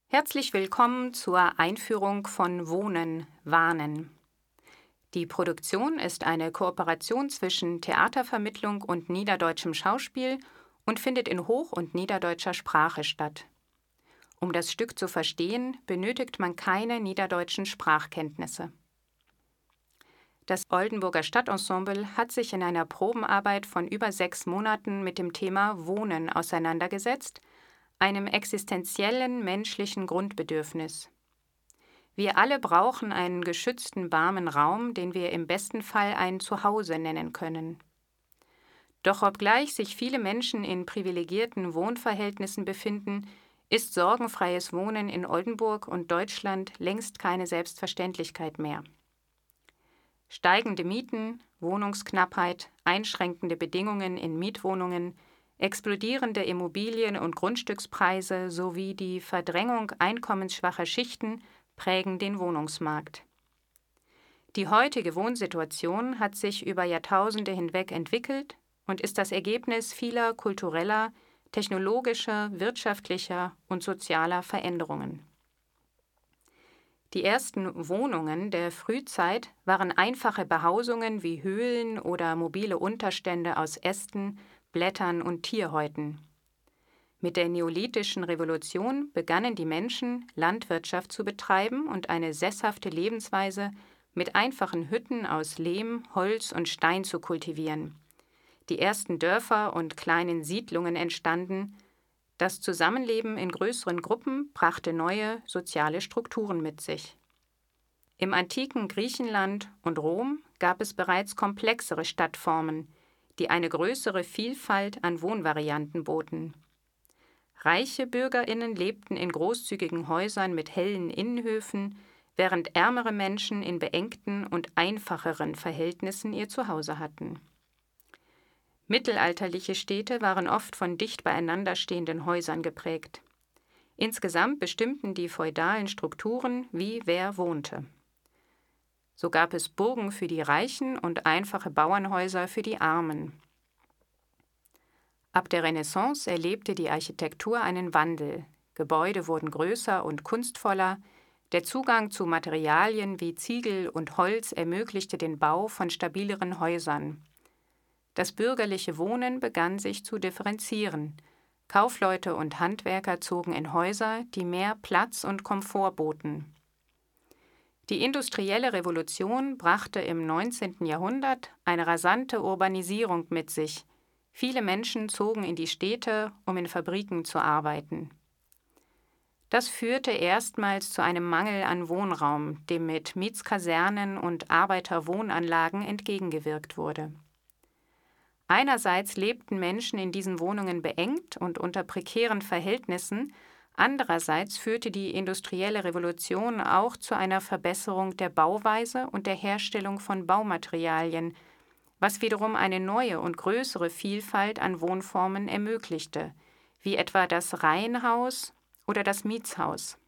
Herzlich willkommen zur Einführung von Wohnen, Warnen. Die Produktion ist eine Kooperation zwischen Theatervermittlung und Niederdeutschem Schauspiel und findet in hoch- und niederdeutscher Sprache statt. Um das Stück zu verstehen, benötigt man keine niederdeutschen Sprachkenntnisse. Das Oldenburger Stadtensemble hat sich in einer Probenarbeit von über 6 Monaten mit dem Thema Wohnen auseinandergesetzt, einem existenziellen menschlichen Grundbedürfnis. Wir alle brauchen einen geschützten, warmen Raum, den wir im besten Fall ein Zuhause nennen können. Doch obgleich sich viele Menschen in privilegierten Wohnverhältnissen befinden, ist sorgenfreies Wohnen in Oldenburg und Deutschland längst keine Selbstverständlichkeit mehr. Steigende Mieten, Wohnungsknappheit, einschränkende Bedingungen in Mietwohnungen, explodierende Immobilien- und Grundstückspreise sowie die Verdrängung einkommensschwacher Schichten prägen den Wohnungsmarkt. Die heutige Wohnsituation hat sich über Jahrtausende hinweg entwickelt und ist das Ergebnis vieler kultureller, technologischer, wirtschaftlicher und sozialer Veränderungen. Die ersten Wohnungen der Frühzeit waren einfache Behausungen wie Höhlen oder mobile Unterstände aus Ästen, Blättern und Tierhäuten. Mit der Neolithischen Revolution begannen die Menschen, Landwirtschaft zu betreiben und eine sesshafte Lebensweise mit einfachen Hütten aus Lehm, Holz und Stein zu kultivieren. Die ersten Dörfer und kleinen Siedlungen entstanden. Das Zusammenleben in größeren Gruppen brachte neue soziale Strukturen mit sich. Im antiken Griechenland und Rom gab es bereits komplexere Stadtformen, die eine größere Vielfalt an Wohnvarianten boten. Reiche BürgerInnen lebten in großzügigen Häusern mit hellen Innenhöfen, während ärmere Menschen in beengten und einfacheren Verhältnissen ihr Zuhause hatten. Mittelalterliche Städte waren oft von dicht beieinander stehenden Häusern geprägt. Insgesamt bestimmten die feudalen Strukturen, wie wer wohnte. So gab es Burgen für die Reichen und einfache Bauernhäuser für die Armen. Ab der Renaissance erlebte die Architektur einen Wandel. Gebäude wurden größer und kunstvoller, der Zugang zu Materialien wie Ziegel und Holz ermöglichte den Bau von stabileren Häusern. Das bürgerliche Wohnen begann sich zu differenzieren. Kaufleute und Handwerker zogen in Häuser, die mehr Platz und Komfort boten. Die industrielle Revolution brachte im 19. Jahrhundert eine rasante Urbanisierung mit sich. Viele Menschen zogen in die Städte, um in Fabriken zu arbeiten. Das führte erstmals zu einem Mangel an Wohnraum, dem mit Mietskasernen und Arbeiterwohnanlagen entgegengewirkt wurde. Einerseits lebten Menschen in diesen Wohnungen beengt und unter prekären Verhältnissen, andererseits führte die industrielle Revolution auch zu einer Verbesserung der Bauweise und der Herstellung von Baumaterialien, was wiederum eine neue und größere Vielfalt an Wohnformen ermöglichte, wie etwa das Reihenhaus oder das Mietshaus.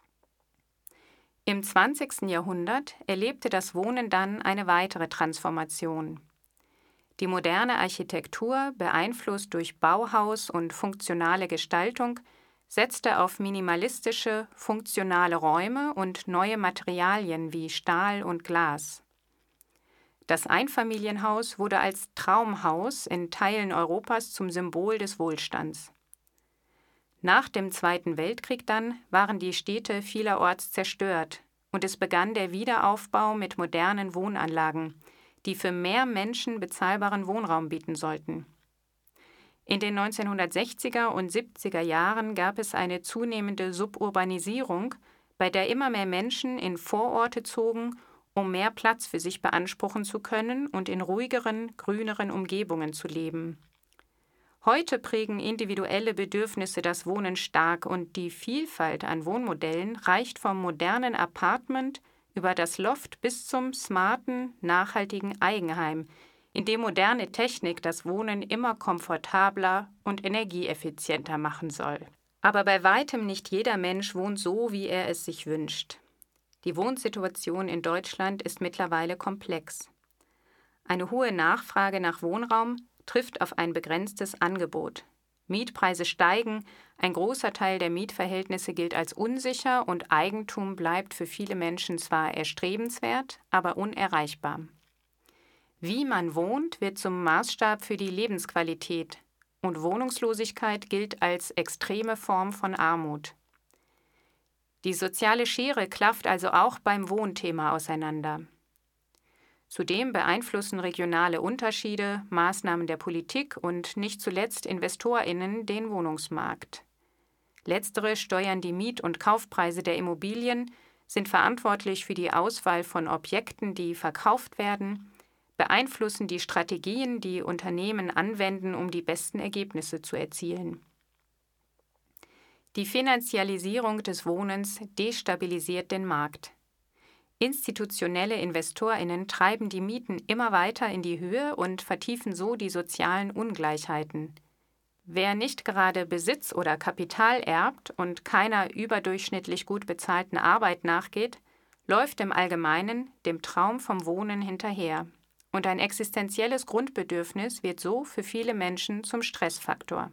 Im 20. Jahrhundert erlebte das Wohnen dann eine weitere Transformation. Die moderne Architektur, beeinflusst durch Bauhaus und funktionale Gestaltung, setzte auf minimalistische, funktionale Räume und neue Materialien wie Stahl und Glas. Das Einfamilienhaus wurde als Traumhaus in Teilen Europas zum Symbol des Wohlstands. Nach dem Zweiten Weltkrieg dann waren die Städte vielerorts zerstört und es begann der Wiederaufbau mit modernen Wohnanlagen, die für mehr Menschen bezahlbaren Wohnraum bieten sollten. In den 1960er und 70er Jahren gab es eine zunehmende Suburbanisierung, bei der immer mehr Menschen in Vororte zogen, um mehr Platz für sich beanspruchen zu können und in ruhigeren, grüneren Umgebungen zu leben. Heute prägen individuelle Bedürfnisse das Wohnen stark und die Vielfalt an Wohnmodellen reicht vom modernen Apartment über das Loft bis zum smarten, nachhaltigen Eigenheim, in dem moderne Technik das Wohnen immer komfortabler und energieeffizienter machen soll. Aber bei weitem nicht jeder Mensch wohnt so, wie er es sich wünscht. Die Wohnsituation in Deutschland ist mittlerweile komplex. Eine hohe Nachfrage nach Wohnraum trifft auf ein begrenztes Angebot. Mietpreise steigen, ein großer Teil der Mietverhältnisse gilt als unsicher und Eigentum bleibt für viele Menschen zwar erstrebenswert, aber unerreichbar. Wie man wohnt, wird zum Maßstab für die Lebensqualität und Wohnungslosigkeit gilt als extreme Form von Armut. Die soziale Schere klafft also auch beim Wohnthema auseinander. Zudem beeinflussen regionale Unterschiede, Maßnahmen der Politik und nicht zuletzt InvestorInnen den Wohnungsmarkt. Letztere steuern die Miet- und Kaufpreise der Immobilien, sind verantwortlich für die Auswahl von Objekten, die verkauft werden, beeinflussen die Strategien, die Unternehmen anwenden, um die besten Ergebnisse zu erzielen. Die Finanzialisierung des Wohnens destabilisiert den Markt. Institutionelle InvestorInnen treiben die Mieten immer weiter in die Höhe und vertiefen so die sozialen Ungleichheiten. Wer nicht gerade Besitz oder Kapital erbt und keiner überdurchschnittlich gut bezahlten Arbeit nachgeht, läuft im Allgemeinen dem Traum vom Wohnen hinterher. Und ein existenzielles Grundbedürfnis wird so für viele Menschen zum Stressfaktor.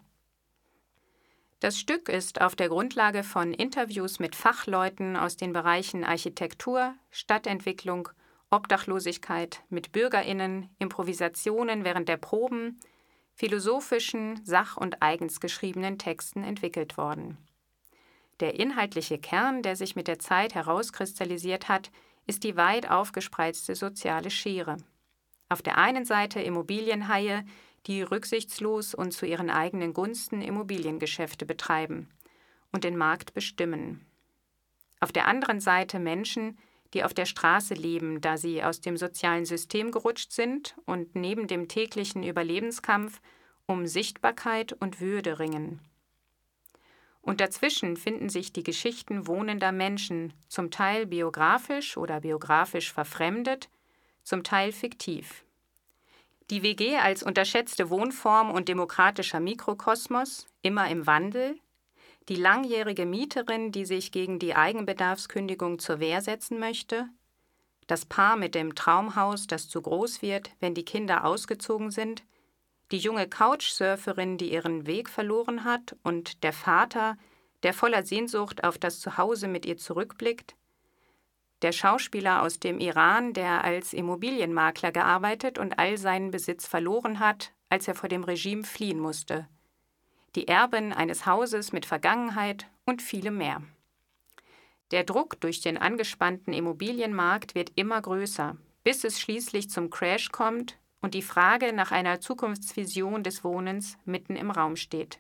Das Stück ist auf der Grundlage von Interviews mit Fachleuten aus den Bereichen Architektur, Stadtentwicklung, Obdachlosigkeit, mit BürgerInnen, Improvisationen während der Proben, philosophischen, sach- und eigens geschriebenen Texten entwickelt worden. Der inhaltliche Kern, der sich mit der Zeit herauskristallisiert hat, ist die weit aufgespreizte soziale Schere. Auf der einen Seite Immobilienhaie, die rücksichtslos und zu ihren eigenen Gunsten Immobiliengeschäfte betreiben und den Markt bestimmen. Auf der anderen Seite Menschen, die auf der Straße leben, da sie aus dem sozialen System gerutscht sind und neben dem täglichen Überlebenskampf um Sichtbarkeit und Würde ringen. Und dazwischen finden sich die Geschichten wohnender Menschen, zum Teil biografisch oder biografisch verfremdet, zum Teil fiktiv. Die WG als unterschätzte Wohnform und demokratischer Mikrokosmos, immer im Wandel, die langjährige Mieterin, die sich gegen die Eigenbedarfskündigung zur Wehr setzen möchte, das Paar mit dem Traumhaus, das zu groß wird, wenn die Kinder ausgezogen sind, die junge Couchsurferin, die ihren Weg verloren hat, und der Vater, der voller Sehnsucht auf das Zuhause mit ihr zurückblickt, der Schauspieler aus dem Iran, der als Immobilienmakler gearbeitet und all seinen Besitz verloren hat, als er vor dem Regime fliehen musste. Die Erbin eines Hauses mit Vergangenheit und viele mehr. Der Druck durch den angespannten Immobilienmarkt wird immer größer, bis es schließlich zum Crash kommt und die Frage nach einer Zukunftsvision des Wohnens mitten im Raum steht.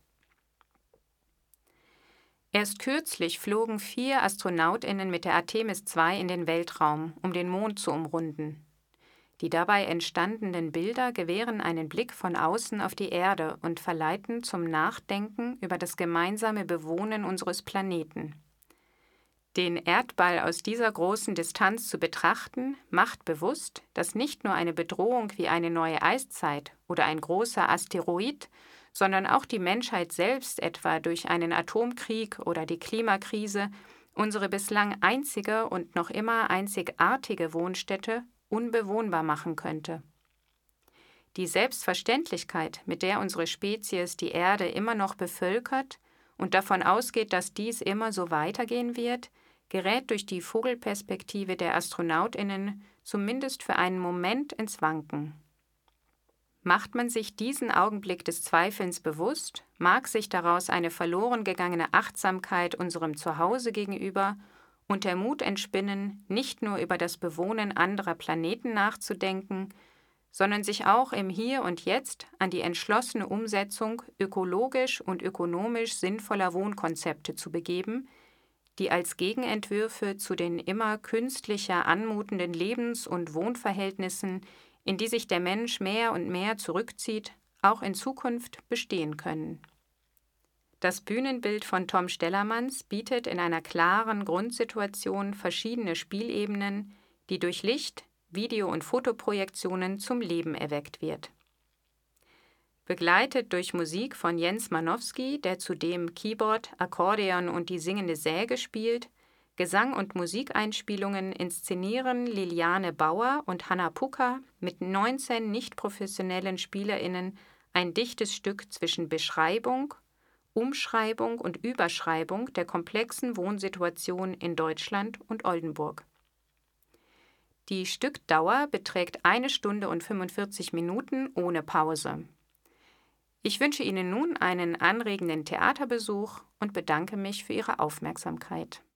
Erst kürzlich flogen 4 AstronautInnen mit der Artemis II in den Weltraum, um den Mond zu umrunden. Die dabei entstandenen Bilder gewähren einen Blick von außen auf die Erde und verleiten zum Nachdenken über das gemeinsame Bewohnen unseres Planeten. Den Erdball aus dieser großen Distanz zu betrachten, macht bewusst, dass nicht nur eine Bedrohung wie eine neue Eiszeit oder ein großer Asteroid, sondern auch die Menschheit selbst etwa durch einen Atomkrieg oder die Klimakrise unsere bislang einzige und noch immer einzigartige Wohnstätte unbewohnbar machen könnte. Die Selbstverständlichkeit, mit der unsere Spezies die Erde immer noch bevölkert und davon ausgeht, dass dies immer so weitergehen wird, gerät durch die Vogelperspektive der AstronautInnen zumindest für einen Moment ins Wanken. Macht man sich diesen Augenblick des Zweifelns bewusst, mag sich daraus eine verloren gegangene Achtsamkeit unserem Zuhause gegenüber und der Mut entspinnen, nicht nur über das Bewohnen anderer Planeten nachzudenken, sondern sich auch im Hier und Jetzt an die entschlossene Umsetzung ökologisch und ökonomisch sinnvoller Wohnkonzepte zu begeben, die als Gegenentwürfe zu den immer künstlicher anmutenden Lebens- und Wohnverhältnissen, in die sich der Mensch mehr und mehr zurückzieht, auch in Zukunft bestehen können. Das Bühnenbild von Tom Stellermanns bietet in einer klaren Grundsituation verschiedene Spielebenen, die durch Licht, Video- und Fotoprojektionen zum Leben erweckt wird. Begleitet durch Musik von Jens Manowski, der zudem Keyboard, Akkordeon und die singende Säge spielt, Gesang- und Musikeinspielungen inszenieren Liliane Bauer und Hanna Pucker mit 19 nicht professionellen SpielerInnen ein dichtes Stück zwischen Beschreibung, Umschreibung und Überschreibung der komplexen Wohnsituation in Deutschland und Oldenburg. Die Stückdauer beträgt 1 Stunde und 45 Minuten ohne Pause. Ich wünsche Ihnen nun einen anregenden Theaterbesuch und bedanke mich für Ihre Aufmerksamkeit.